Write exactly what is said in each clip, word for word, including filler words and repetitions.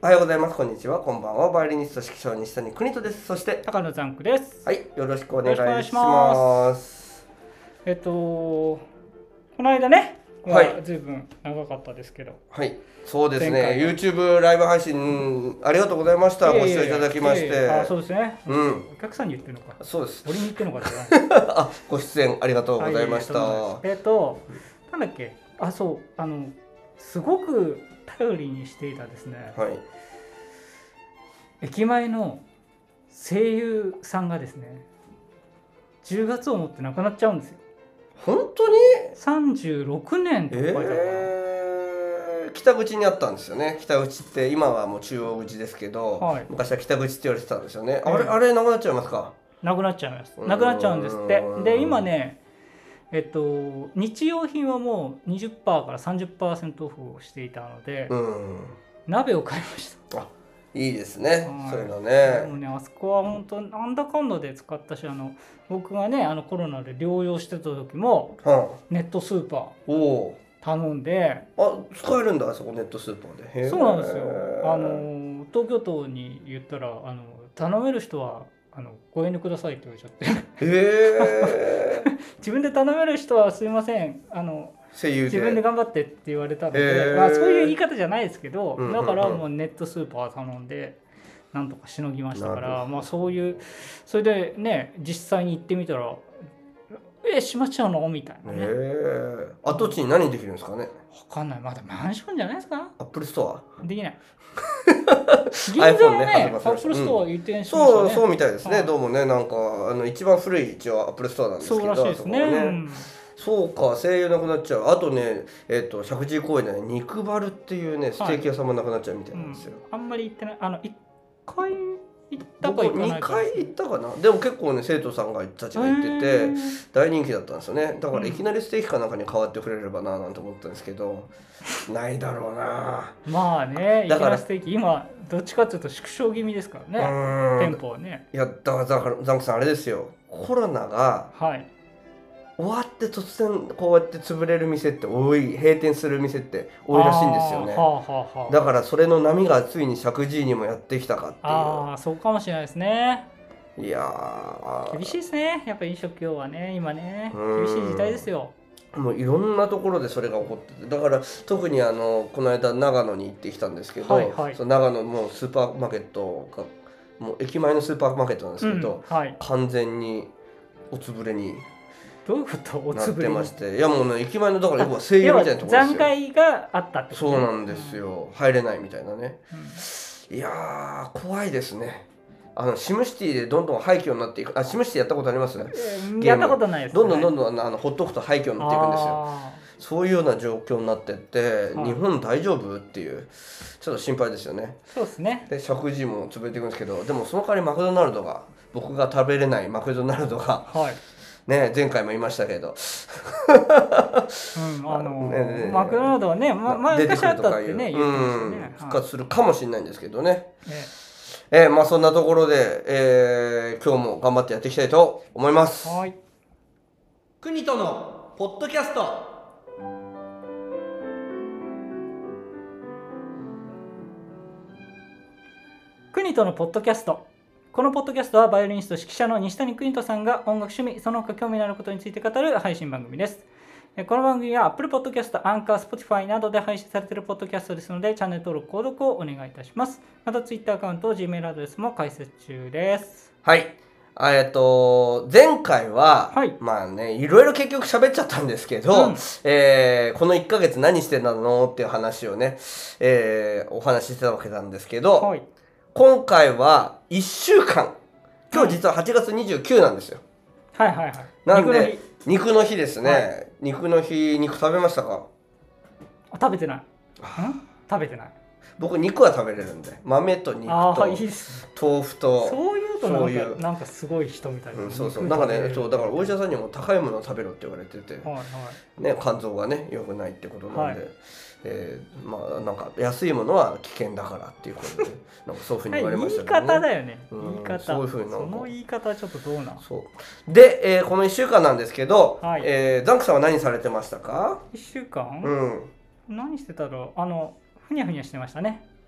おはようございます。こんにちは。こんばんは。バイオリニスト指揮者西谷邦人です。そして高野ザンクです。 はい、よろしくお願いしよろしくお願いしま。 ますえっとこの間ね、 はいずいぶん長かったですけど、 はい、そうですね。 前回は YouTube ライブ配信ありがとうございました。 いえいえご視聴いただきまして。 いえいえあ、そうですね。 うん、 お客さんに言ってるのか。 そうです。 俺に言ってるのかじゃあ、ご出演ありがとうございました。 はい、えっとなんだっけ、あ、そうあのすごく頼りにしていたですね。 はい。 駅前の声優さんがですね、じゅうがつをもって亡くなっちゃうんですよ。 本当に？ さんじゅうろくねんと書いてあるかな。 えー、北口にあったんですよね。北口って今はもう中央口ですけど、はい、昔は北口って言われてたんですよね。あれ、 えー、 あれなくなっちゃいますか？ なくなっちゃいます。なくなっちゃうんですって。で今ね、えっと日用品はもう にじゅっパーセント から さんじゅっパーセント オフをしていたので、うん、鍋を買いました。 あ、いいですね、はい、そういうのね。 もうね、あそこは本当なんだかんだで使ったし、あの僕がね、あのコロナで療養してた時も、はあ、ネットスーパー頼んで、 あ、使えるんだ、あそこネットスーパーで。 そうなんですよ。あの東京都に言ったら、あの頼める人はあのご遠慮くださいって言われちゃって。へ自分で頼める人はすいません、あの自分で頑張ってって言われたので、まあ、そういう言い方じゃないですけど、だからもうネットスーパー頼んでなんとかしのぎましたから、まあそういうそれでね、実際に行ってみたらえ閉まっちゃうのみたいなね。 跡地に何できるんですかね。 分かんない。まだマンションじゃないですか。 アップルストアできない。銀座のね、アップルストア移転しましたね。 そうそうみたいですね。どうもね、なんかあの一番古い一応アップルストアなんですけど、 そうらしいですね。 そうか、声優なくなっちゃう。あとね、えっと石神井公園でね、肉バルっていうねステーキ屋さんもなくなっちゃうみたいなんですよ。 うん、あんまり行ってない。あのいっかい行ったか行かないか。 にかい行ったかな。でも結構ね生徒さんがたちが行ってて大人気だったんですよね。だからいきなりステーキかなんかに変わってくれればななんて思ったんですけど、ないだろうな。 まあね、だからステーキ今どっちかというと縮小気味ですからね、店舗はね。 いやだからだからザンクさんあれですよ、コロナが、はい、終わって突然こうやって潰れる店って多い、閉店する店って多いらしいんですよね。はあはあはあ、だからそれの波がついに石神井にもやってきたかっていう。 ああ、そうかもしれないですね。 いや厳しいですね、やっぱり飲食業はね、今ね厳しい時代ですよ。 もういろんなところでそれが起こってて、だから特にあのこの間長野に行ってきたんですけど、はいはい、その長野のスーパーマーケットがもう駅前のスーパーマーケットなんですけど、うん、はい、完全におつぶれにどういうことおつぶれなってまして、いやもうね、駅前のだから要は声優みたいなところですよ。 残骸があったってこと、 ね、そうなんですよ、うん、入れないみたいなね、うん、いやー怖いですね。あのシムシティでどんどん廃墟になっていく。あ、シムシティやったことあります？ やったことないです、ね。 どんどんどんどんあのほっとくと廃墟になっていくんですよ。そういうような状況になってって、日本大丈夫っていうちょっと心配ですよね。 そうですね。 で石神井も潰れていくんですけど、でもその代わりマクドナルドが、僕が食べれないマクドナルドが、はい、ね、前回も言いましたけど、 うん、あのーねね、マクドナルドはね、ま、前昔あったってね、言ってましたね、 復活するかもしれないんですけどね。ね、えー、まあそんなところで、えー、今日も頑張ってやっていきたいと思います。はい。国とのポッドキャスト。 国とのポッドキャスト。このポッドキャストはバイオリニスト指揮者の西谷邦人さんが音楽趣味その他興味のあることについて語る配信番組です。この番組は Apple Podcast、Anchor、Spotify などで配信されているポッドキャストですので、チャンネル登録、購読をお願いいたします。また Twitter アカウント、Gmail アドレスも開設中です。 はい。えっと前回は、はい、まあねいろいろ結局喋っちゃったんですけど、うん、えー、このいっかげつ何してたのっていう話をね、えー、お話ししてたわけなんですけど、はい、今回はいっしゅうかん、今日実ははちがつにじゅうくにちなんですよ。 はいはいはい。 なんで肉の日ですね、はい、肉の日、肉食べましたか？ あ、食べてない。食べてない。 僕肉は食べれるんで、豆と肉と豆腐と、 そういうとなんかなんかすごい人みたいな、 うん、そうそう、なんかね、そうだからお医者さんにも高いものを食べろって言われてて、はいはい、ね、肝臓がね良くないってことなんで、はい、えー、まあなんか安いものは危険だからっていうことでなんかそういうふうに言われましたけどね。 言い方だよね、言い方、うん、 そういうふうにその言い方はちょっとどうなん。 そうで、えー、このいっしゅうかんなんですけど、はい、えー、ザンクさんは何されてましたか？ いっしゅうかん、 うん、 何してたろう。あのふにゃふにゃしてましたね。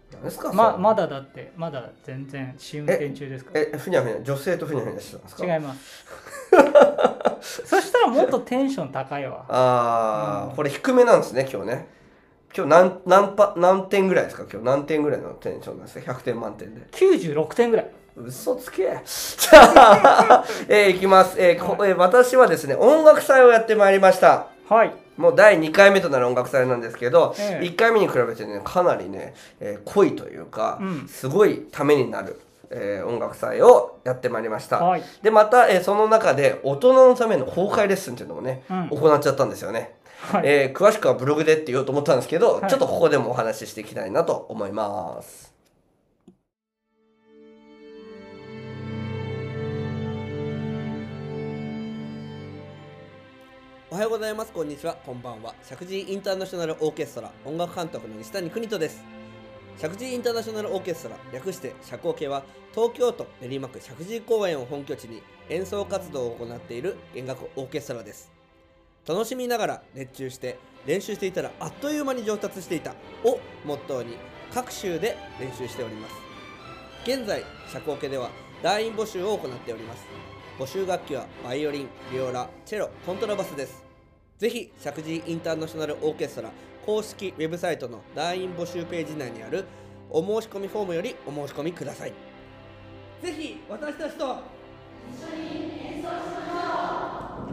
何ですか？ ままだだってまだ全然試運転中ですから。 ええふにゃふにゃ女性とふにゃふにゃしてたんですか？ 違いますそしたらもっとテンション高いわ。 ああ、うん、これ低めなんですね今日ね。今日何何パ何点ぐらいですか？今日何点ぐらいのテンションなんですか？ひゃくてん満点できゅうじゅうろくてんぐらい。 嘘つけ。じゃあ、えー、いきます、えーこえー、私はですね音楽祭をやってまいりました。 はい。 もうだいにかいめとなる音楽祭なんですけど、 ええ、 いっかいめに比べてねかなりね、えー、濃いというか、うん、すごいためになる、えー、音楽祭をやってまいりました。はい、でまた、えー、その中で大人のための公開レッスンっていうのもね、うん、行っちゃったんですよね。はい、えー、詳しくはブログでって言おうと思ったんですけど、はい、ちょっとここでもお話ししていきたいなと思います。おはようございます。こんにちは。こんばんは。石神井インターナショナルオーケストラ音楽監督の西谷邦人です。石神井インターナショナルオーケストラ、略して社交系は、東京都練馬区石神井公園を本拠地に演奏活動を行っている弦楽オーケストラです。楽しみながら熱中して練習していたらあっという間に上達していたをモットーに各州で練習しております。現在社交系では団員募集を行っております。募集楽器はバイオリン、ビオラ、チェロ、コントラバスです。ぜひ石神井インターナショナルオーケストラ公式ウェブサイトの団員募集ページ内にあるお申し込みフォームよりお申し込みください。ぜひ私たちと一緒に演奏しましょう。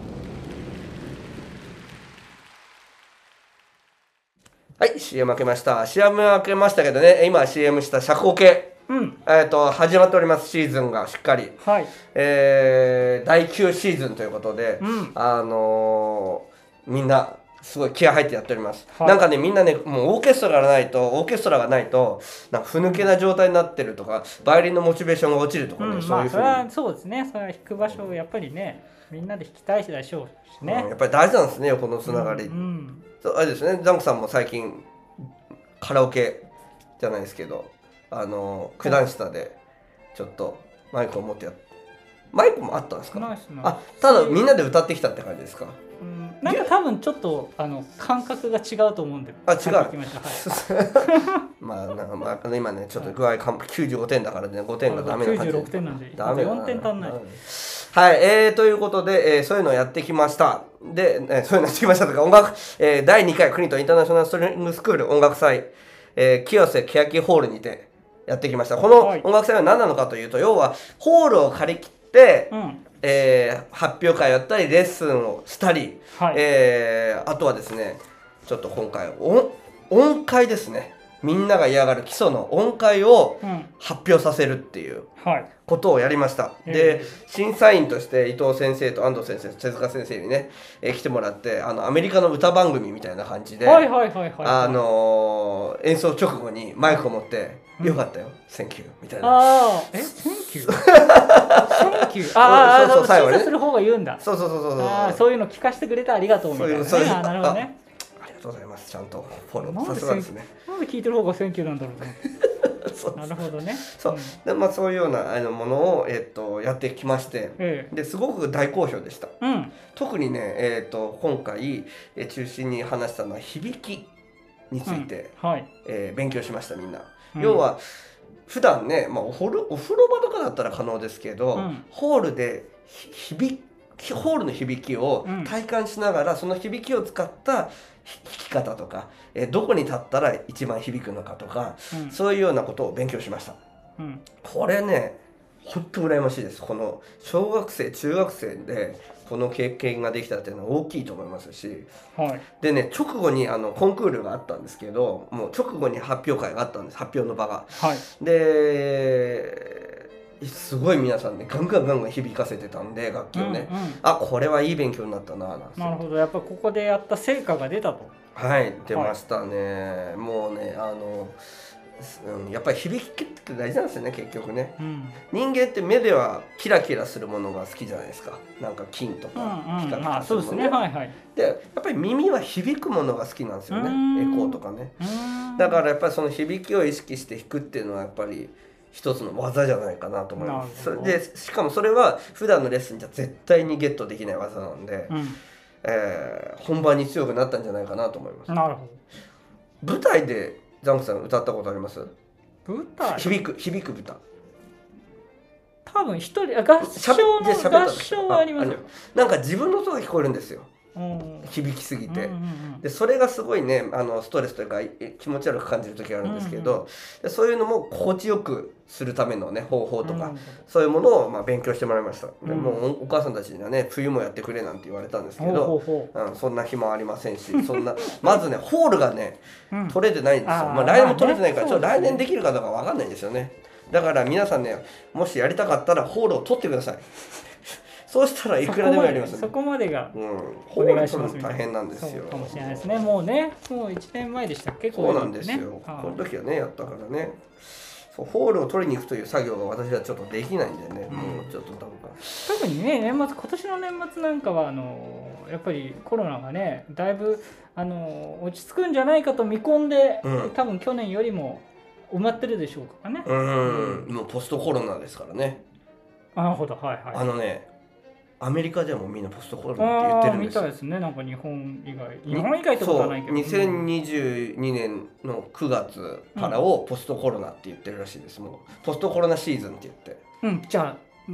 はい、シーエム 開けました。シーエム 開けましたけどね、今 シーエム した社交系、うん、えっと始まっております。シーズンがしっかり、はい、えー、だいきゅうシーズンということで、うん、あのー、みんなすごい気合入ってやっております。はい、なんかねみんなねもうオーケストラがないとオーケストラがないとなんかふぬけな状態になってるとか、バイオリンのモチベーションが落ちるとかね、うん、そういうふうに。まあそれはそうですね。それは弾く場所をやっぱりねみんなで弾きたいでしょうしね、うん、やっぱり大事なんですね、このつながり。うんうん、そうあれですね、ザンクさんも最近カラオケじゃないですけど、あの九段下でちょっとマイクを持ってやっマイクもあったんですか？ないですね。あ、ただみんなで歌ってきたって感じですか？うん、なんか多分ちょっとあの感覚が違うと思うんで。あ、違う。はい、まあなんかまあ今ねちょっと具合きゅうじゅうごてんだからねごてんがダメな感じ。きゅうじゅうろくてんなんで。ダメだな。よんてん足んない。はい、えー、ということで、えー、そういうのをやってきました。で、えー、そういうのやってきましたとか音楽、えー、だいにかい国とインターナショナルストリングスクール音楽祭、えー、清瀬欅ホールにてやってきました。この音楽祭は何なのかというと、要はホールを借り切って、うん、えー、発表会をやったりレッスンをしたり、はい、えー、あとはですねちょっと今回音音階ですね。みんなが嫌がる基礎の音階を発表させるっていうことをやりました。うん、で、審査員として伊藤先生と安藤先生、手塚先生にね、えー、来てもらって、あのアメリカの歌番組みたいな感じで、あのー、演奏直後にマイクを持って、うん、よかったよ、センキューみたいな。ああ、え、センキュー？センキュー。ああ、そうそう、最後ね。審査する方が言うんだ。そうそうそうそう。ああ、そういうの聞かせてくれてありがとうみたいなね。そういう、あ、なるほどね。ありがとうございます。ちゃんとフォロー。さすがですね。なんで聞いてる方がセンキューなんだろうね。そうなるほどね。そう、うん、でまあそういうようなあのものをえっ、ー、とやってきまして、ええ、ですごく大好評でした。うん、特にねえっ、ー、と今回、えー、中心に話したのは響きについて、うん、はい、えー、勉強しましたみんな。うん、要は普段ね、まあお風呂お風呂場とかだったら可能ですけど、うん、ホールで響ホールの響きを体感しながら、うん、その響きを使った弾き方とか、えー、どこに立ったら一番響くのかとか、うん、そういうようなことを勉強しました。うん、これね本当羨ましいです。この小学生中学生でこの経験ができたっていうのは大きいと思いますし、はい、でね直後にあのコンクールがあったんですけど、もう直後に発表会があったんです。発表の場が、はい、ですごい皆さんねガンガンガンガン響かせてたんで楽器をね、うんうん、あこれはいい勉強になったな。なるほど、やっぱここでやった成果が出たと。はい出ましたね、はい、もうねあの、うん、やっぱり響きって大事なんですよね結局ね、うん、人間って目ではキラキラするものが好きじゃないですか。なんか金とかピカピカするもの、ね、はいはい、でやっぱり耳は響くものが好きなんですよね。エコーとかね。だからやっぱりその響きを意識して弾くっていうのはやっぱり一つの技じゃないかなと思います。でしかもそれは普段のレッスンじゃ絶対にゲットできない技なんで、うん、えー、本番に強くなったんじゃないかなと思います。なるほど。舞台でザンクさん歌ったことあります？ 歌響く響く歌。 多分一人、合唱の合唱はありますよ。 なんか自分の音が聞こえるんですよ。響きすぎて、でそれがすごいね、あのストレスというか気持ち悪く感じる時があるんですけど、うんうん、そういうのも心地よくするためのね方法とか、うん、そういうものをまあ勉強してもらいました、うん、でもうお母さんたちにはね冬もやってくれなんて言われたんですけど、うん、そんな暇ありませんし、そんなまずねホールがね、うん、取れてないんですよ。まあ、来年も取れてないから、ちょっと来年できるかどうか分かんないんですよね。だから皆さんね、もしやりたかったらホールを取ってください。そうしたらいくらでもやりますね。 そこまでがお願いします。大変なんですよ。 かもしれないですね。もうね、もういちねんまえでしたっけ？ そうなんですよ。この時はねやったからね。そうホールを取りに行くという作業が私はちょっとできないんでね、うん、もうちょっと多分特にね年末今年の年末なんかはあのやっぱりコロナがねだいぶあの落ち着くんじゃないかと見込んで、うん、多分去年よりも埋まってるでしょうからね。 うん、うん、もうポストコロナですからね。 なるほど、はいはい。 あのね。アメリカではもうみんなポストコロナって言ってるんですよ。 みたいですね。なんか日本以外、日本以外ってことはないけど。 にせんにじゅうにねんのくがつからをポストコロナって言ってるらしいです。もうポストコロナシーズンって言って。 うん、じゃあ、うん、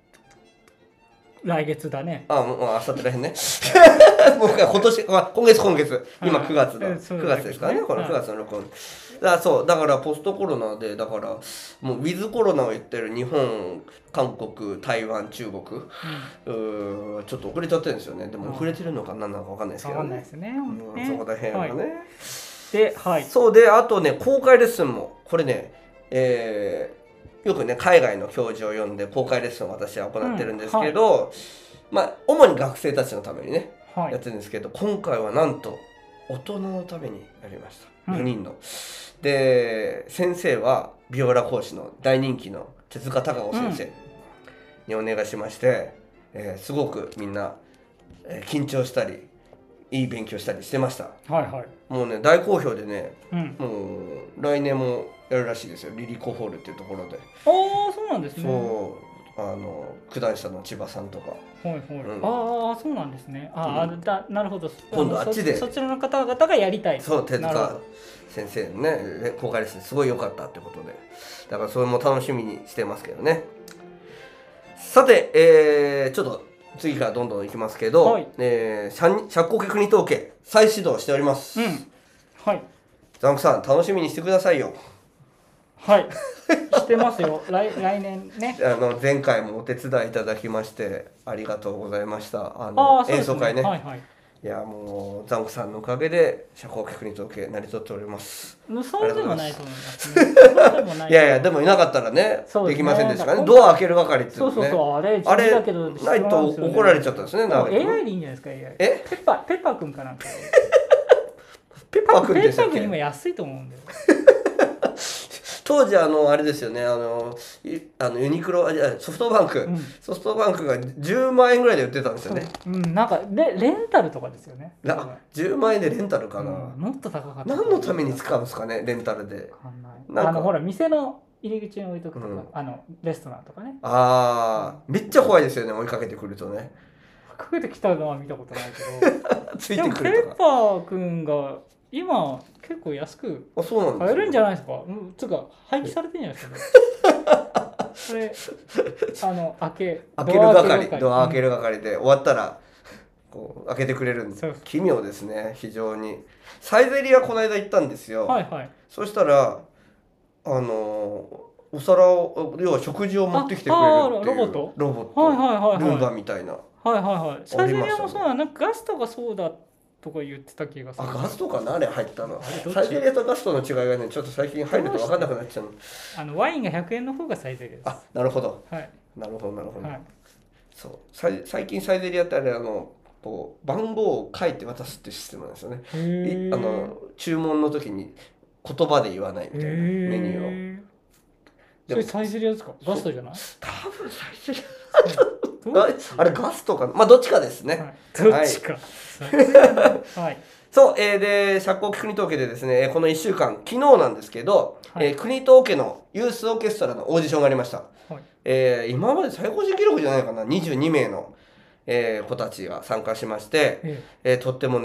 来月だね。 あ、もうあさってらへんね。もう今年、まあ、今月今月、今くがつだ。くがつですからね。このくがつの録音。だそうだからポストコロナでだからもうウィズコロナを言ってる日本、韓国、台湾、中国、うん、うちょっと遅れちゃってるんですよね。でも遅れてるのか何なのか分かんないですけど、ね、 分かんないですね。 うん、そこら辺はね。はい、 で、はい。 そうであとね公開レッスンもこれね、えー、よくね海外の教授を呼んで公開レッスンを私は行ってるんですけど、うんはい、まあ主に学生たちのためにね、はい、やってるんですけど今回はなんと大人のためにやりました。よにんの。うんで先生はビオラ講師の大人気の手塚孝子先生にお願いしまして、うんえー、すごくみんな、えー、緊張したりいい勉強したりしてました。 はいはい、 もうね大好評でね、 うん、 もう来年もやるらしいですよ。リリコホールっていうところで。 ああそうなんですね。 そうあの九段下の千葉さんとか。 はいはいうん、ああそうなんですね。ああ、うん、だなるほど。 今度あっちでそ, そちらの方々がやりたい。 そう手塚先生のね公開レッスンすごい良かったってことでだからそれも楽しみにしてますけどね。さて、えー、ちょっと次からどんどんいきますけど、はいえー、借光家国統計再始動しております。 うんはい。 ザンクさん楽しみにしてくださいよ。 はいしてますよ来, 来年ねあの前回もお手伝いいただきましてありがとうございました。あのあ、ね、演奏会ね、はいはい、いやもうザンクさんのおかげで社交局に統計成り立っております。 そうでもないと思います、 ね、いやいやでもいなかったら ね, ねできませんでしたからね。ドア開ける係っていうのね。 そうそうそうあれあれないと怒られちゃったんですね。 エーアイ でいいんじゃないですか。エーアイ えペッパーペッパーくんかなんかペッパーくんでしたっけ。 ペッパーくん今安いと思うんだよ当時あのあれですよねあのあのユニクロソフトバンク、うん、ソフトバンクがじゅうまんえんぐらいで売ってたんですよね。 う、うん、なんかレレンタルとかですよね。 じゅうまんえんでレンタルかな、うん、 もっと高かった。 何のために使うんですかねレンタルで。 あのほら店の入り口に置いとくとか、うん、あのレストランとかね。 ああめっちゃ怖いですよね追いかけてくるとね。 追いかけてきたのは見たことないけどついてくるとか。 でもペッパーくんが今結構安く買えるんじゃないですか。つうか廃棄されてるんじゃないですかこれあの開け開ける係ドア開ける係で、うん、終わったらこう開けてくれるんです。奇妙ですね非常に。サイゼリヤこの間行ったんですよ。 はいはい。 そしたらあのお皿を要は食事を持ってきてくれるっていうロボットロボット、はいはいはいはい、ルンバみたいな。 はいはいはい。サイゼリヤもそうだなんかガストがそうだとか言ってた気がする。 あガストかなあれ入ったの。サイゼリヤとガストの違いがねちょっと最近入ると分かんなくなっちゃうの。 あのワインがひゃくえんの方がサイゼリヤです。 あなるほど、 はい、 なるほどなるほど、はい、そう最近サイゼリヤってあれあのこう番号を書いて渡すってシステムなんですよね。あの注文の時に言葉で言わないみたいなメニューを。 それサイゼリヤですか。ガストじゃない。 多分サイゼリヤあれガストかなまあどっちかですね、 はい、どっちか、 はいはい、そう、えー、で社交国統計でですねこのいっしゅうかん昨日なんですけど、はいえー、国統計のユースオーケストラのオーディションがありました、はいえー、今まで最高人記録じゃないかなにじゅうにめいの、えー、子たちが参加しまして、えーえー、とってもね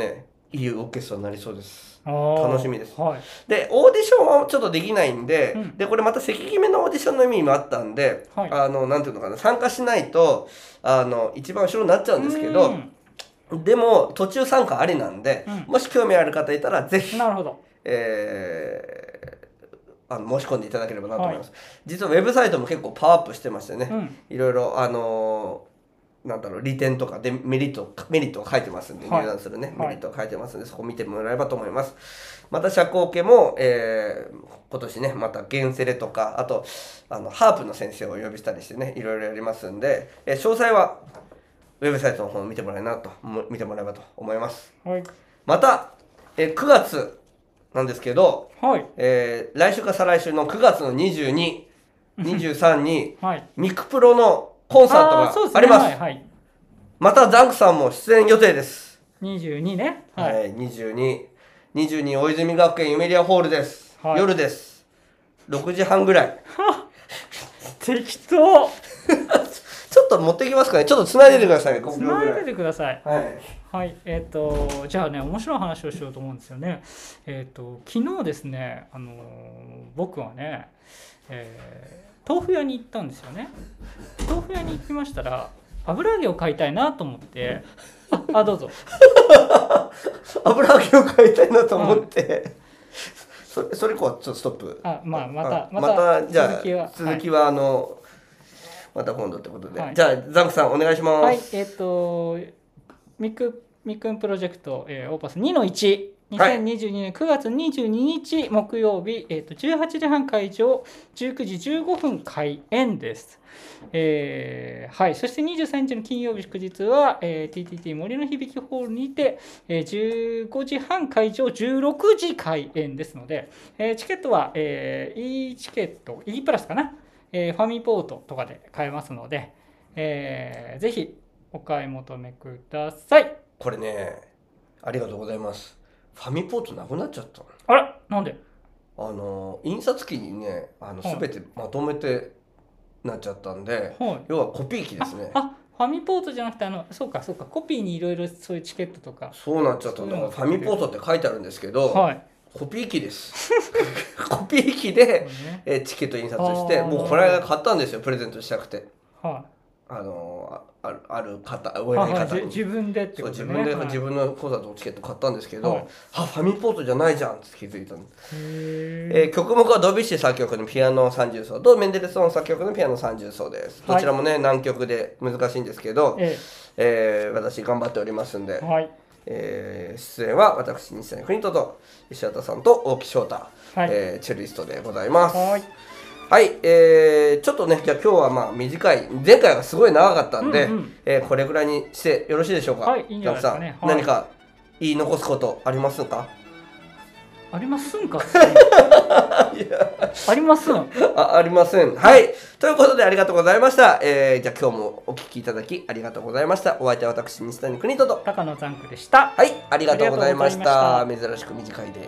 いいオーケストラになりそうです。楽しみです、 はい、 でオーディションはちょっとできないんで、うん、でこれまた席決めのオーディションの意味もあったんで、はい、あのなんていうのかな、参加しないとあの一番後ろになっちゃうんですけど、でも途中参加ありなんで、うん、もし興味ある方いたらぜひ、 なるほど、 えー、あの申し込んでいただければなと思います、はい、実はウェブサイトも結構パワーアップしてましてね、うん、いろいろあのーなんだろう、利点とかでメリットメリットが書いてますんで、入団するね、はい、メリットが書いてますんで、そこ見てもらえばと思います。また社交系も、えー、今年ねまたゲンセレとか、あとあのハープの先生をお呼びしたりしてね、いろいろやりますんで、えー、詳細はウェブサイトの方を見てもらえなと見てもらえばと思います、はい、また、えー、くがつなんですけど、はい、えー、来週か再来週のくがつのにじゅうに、にじゅうさんに、はい、ミクプロのコンサートがあります。あ、そうですね、はいはい、またザンクさんも出演予定です。 にじゅうにね、 はい、はい、にじゅうに、にじゅうに大泉学園ユメリアホールです、はい、夜です。ろくじはんぐらい適当ちょっと持ってきますかね。ちょっと繋いでてください。 繋いでてください。はい。はい。えっ、ー、とじゃあね、面白い話をしようと思うんですよね。えっ、ー、と昨日ですね、あのー、僕はね、えー、豆腐屋に行ったんですよね。豆腐屋に行きましたら、油揚げを買いたいなと思って、あ、あどうぞ。 油揚げを買いたいなと思って。うん、それそれこはちょっとストップ。 あ、まあまたまた、またじゃあ続きは、続きはあの。はい、また今度ってことで、はい、じゃあザンクさんお願いします。はい、 えっ、ー、とみくみくんプロジェクト、えー、オーパスにのいち、にせんにじゅうにねんくがつにじゅうににち木曜日、えー、とじゅうはちじはん会場、じゅうくじじゅうごふん開演です。えーはい、そしてにじゅうさんにちの金曜日祝日は、えー、ティーティーティー 森の響きホールにて、えー、じゅうごじはん会場、じゅうろくじ開演ですので、えー、チケットは、えー、E チケット E プラスかな、えー、ファミポートとかで買えますので、えー、ぜひお買い求めください。 これね、ありがとうございます。ファミポートなくなっちゃった。 あら、なんで？ あの印刷機にね、あの全てまとめてなっちゃったんで、はい、要はコピー機ですね。 あ、ファミポートじゃなくて、あのそうかそうか、コピーにいろいろそういうチケットとか。 そうなっちゃったんだから、ファミポートって書いてあるんですけど、はい、コピー機ですコピー機で、ね、えチケット印刷して、もうこれ買ったんですよ、プレゼントしたくて。はい、あのあるある方、お偉い方に、 自分でってことね。 そう、自分で、はい、自分のコンサートのチケット買ったんですけど、はい、あ、ファミポートじゃないじゃんって気づいたんです。えー、曲目はドビュッシー作曲のピアノさんじゅう奏とメンデルソン作曲のピアノさんじゅう奏です。どちらもね、はい、難曲で難しいんですけど、えええー、私頑張っておりますんで、はい、えー、出演は私西谷邦人と石畑さんと大木翔太、はい、えー、チェリストでございます。はい、はい、えー、ちょっとね、じゃあ今日はまあ短い、前回はすごい長かったんで、うんうん、えー、これぐらいにしてよろしいでしょうか。 はい、いいんじゃないですかね。 はい、何か言い残すことありますか？ ありますんかありますんあありません。はい、ということでありがとうございました。えー、じゃあ今日もお聞きいただきありがとうございました。お相手は私西谷邦人と高野ザンクでした。 はい、ありがとうございました。珍しく短いです。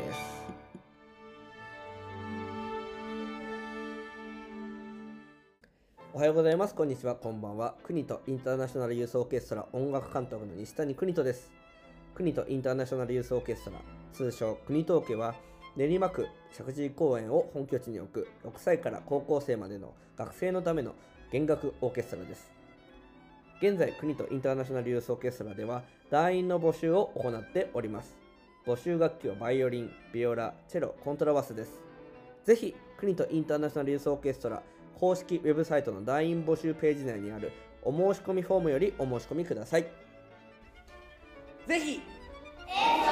おはようございます。こんにちは。こんばんは。国とインターナショナルユースオーケストラ音楽監督の西谷邦人です。国とインターナショナルユースオーケストラ、通称国東家は練馬区石神井公園を本拠地に置くろくさいから高校生までの学生のための弦楽オーケストラです。現在、国とインターナショナルユースオーケストラでは団員の募集を行っております。募集楽器はバイオリン、ビオラ、チェロ、コントラバスです。ぜひ国とインターナショナルユースオーケストラ公式ウェブサイトの団員募集ページ内にあるお申し込みフォームよりお申し込みください。ぜひ